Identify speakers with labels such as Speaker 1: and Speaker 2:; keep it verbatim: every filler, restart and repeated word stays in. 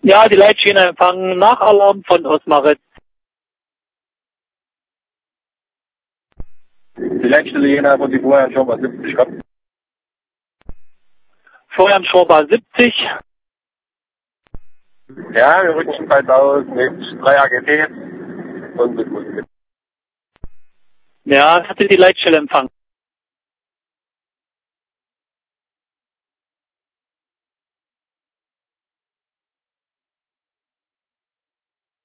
Speaker 1: Ja, die Leitschiene empfangen nach Alarm von Osmaritz.
Speaker 2: Die Leitstelle Jena von die vorher schon mal siebzig gehabt.
Speaker 1: Vorher schon bei siebzig.
Speaker 2: Ja, wir rücken bald aus mit drei A G T und mit Musik.
Speaker 1: Ja, hatte die Leitstelle empfangen.